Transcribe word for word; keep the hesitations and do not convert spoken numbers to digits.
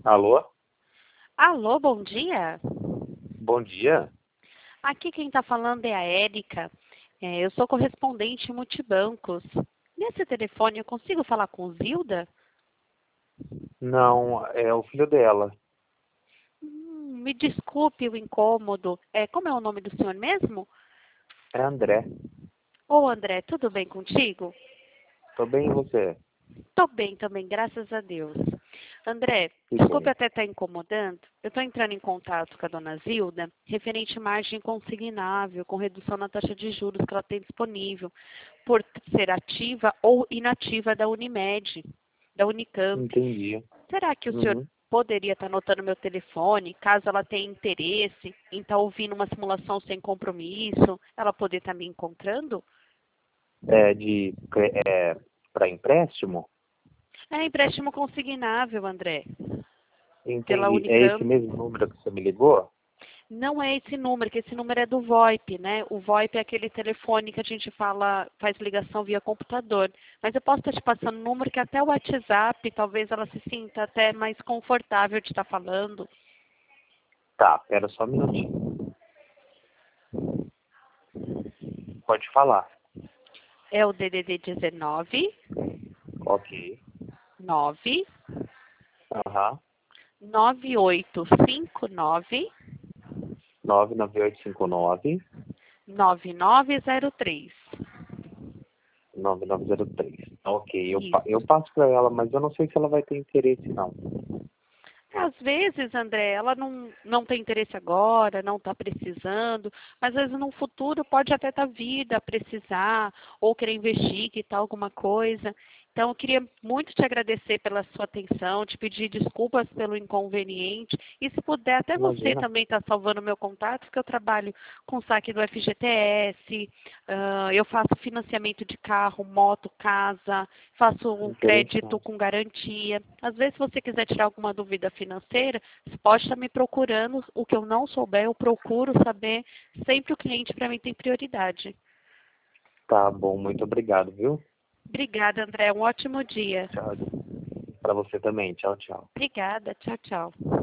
Alô? Alô, bom dia. Bom dia. Aqui quem está falando é a Érica. É, eu sou correspondente multibancos. Nesse telefone eu consigo falar com Zilda? Não, é o filho dela. Hum, me desculpe o incômodo. É, como é o nome do senhor mesmo? É André. Ô, André, tudo bem contigo? Tô bem, e você? Tô bem também, graças a Deus. André, Que desculpe bom. até estar incomodando. Eu estou entrando em contato com a dona Zilda, referente à margem consignável, com redução na taxa de juros que ela tem disponível, por ser ativa ou inativa da Unimed, da Unicamp. Entendi. Será que o senhor Uhum. poderia estar anotando meu telefone, caso ela tenha interesse em estar ouvindo uma simulação sem compromisso, ela poder estar me encontrando? É de é, para empréstimo? É empréstimo consignável, André, pela Entendi. É esse Unicamp. mesmo número que você me ligou? Não é esse número, que esse número é do VoIP, né? O VoIP é aquele telefone que a gente fala, faz ligação via computador. Mas eu posso estar te passando um número que até o WhatsApp, talvez ela se sinta até mais confortável de estar falando. Tá, pera só um minutinho. Pode falar. É o D D D dezenove, Ok. nove, Aham. nove oito cinco nove, nove nove oito cinco nove, nove nove zero três. nove nove zero três. Ok, eu, pa- eu Isso. passo para ela, mas eu não sei se ela vai ter interesse, não. Às vezes, André, ela não, não tem interesse agora, não está precisando, mas às vezes no futuro pode até estar vida a precisar, ou querer investir, que tal alguma coisa. Então, eu queria muito te agradecer pela sua atenção, te pedir desculpas pelo inconveniente, e se puder, até você Imagina. também está salvando meu contato, porque eu trabalho com saque do F G T S, ah, eu faço financiamento de carro, moto, casa, faço um crédito Interessante. com garantia. Às vezes, se você quiser tirar alguma dúvida financeira, você pode estar me procurando. O que eu não souber, eu procuro saber. Sempre o cliente, para mim, tem prioridade. Tá bom, muito obrigado, viu? Obrigada, André. Um ótimo dia. Tchau. Para você também. Tchau, tchau. Obrigada. Tchau, tchau.